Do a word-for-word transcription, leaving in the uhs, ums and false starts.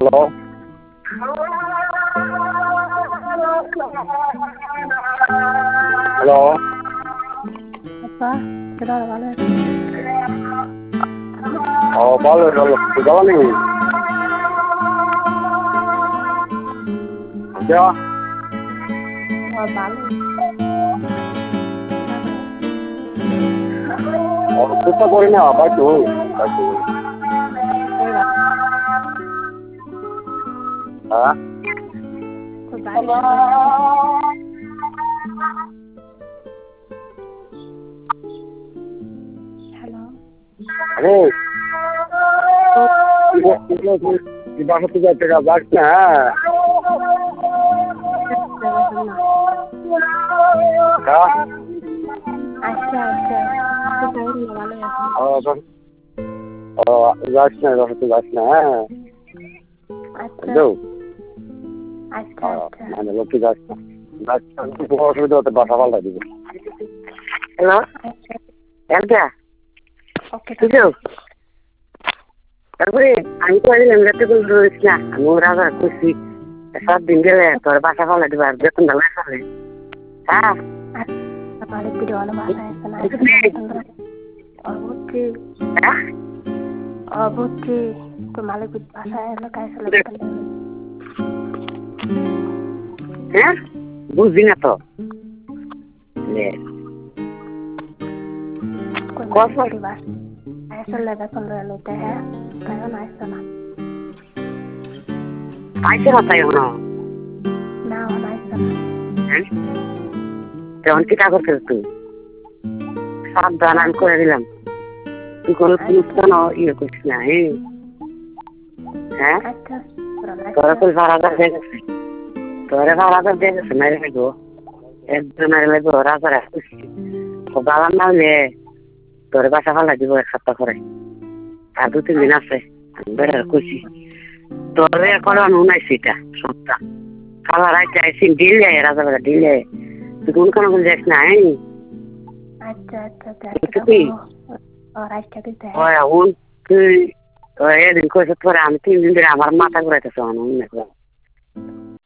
Hello hello Apa? Kita ada mana? Oh, boleh boleh. Sudah nih. Ya. Oh, Bali. Oh, kita boleh nih apa tuh? Apa Iya. Hah? Ke Bali. Halo. Halo. Tidak tidak tidak tidak tidak baca. Hah? Acha, acha. Kita ini Bali ya. Oh, oh, baca baca baca. Acha. Halo. Acha, acha. মানে লোক ঠিক আছে বাচ্চা খুব অসুবিধা হতে বাসা পাল্টা দিব হ্যালো Acha. একটা Oke. কিছু তারপরে আমি তো আজ লেমরাতে বল রয়েছি না আমি ওরা খুশি সব দিন গেলে তোর বাসা পাল্টা দিব আর বেতন ভালো আছে হ্যাঁ Balik video ala bahasa sana. Oh, buti. Oh, buti. Tu malik bahasa ala kayak selepas. হ্যাঁ বুঝি না তো Kau di bahasa. Saya selepas kalau teh kayak naik sana. আইসে না তাই হলো Nah, naik sana. কেমন কি কাগজ তুই সাবধান আমি করে দিলাম তুই কোনো পুলিশ কেন ইয়ে করছিস না হ্যাঁ Acha. তোরা তো ভাড়াদার দিয়ে গেছে তোরা ভাড়াদার দিয়ে গেছে মেরে লাগবো একজন মেরে লাগবো রাজার আসছি বাবার না হলে তোর বাসা ভালো দিব এক সপ্তাহ করে আর দু তিন দিন আছে আমি বেড়ার খুশি তোর এখন উনাইছি এটা সপ্তাহ কালার আইতে আইসি ডিল যায় রাজা বেড়া ডিল যায় তুই কোন কোনো কোন যাস না Acha, acha. Itu Orang cakap teh. Oh ya, un, tuh, eh, di kau sekarang, nanti ini dia amar mata gue itu soalnya,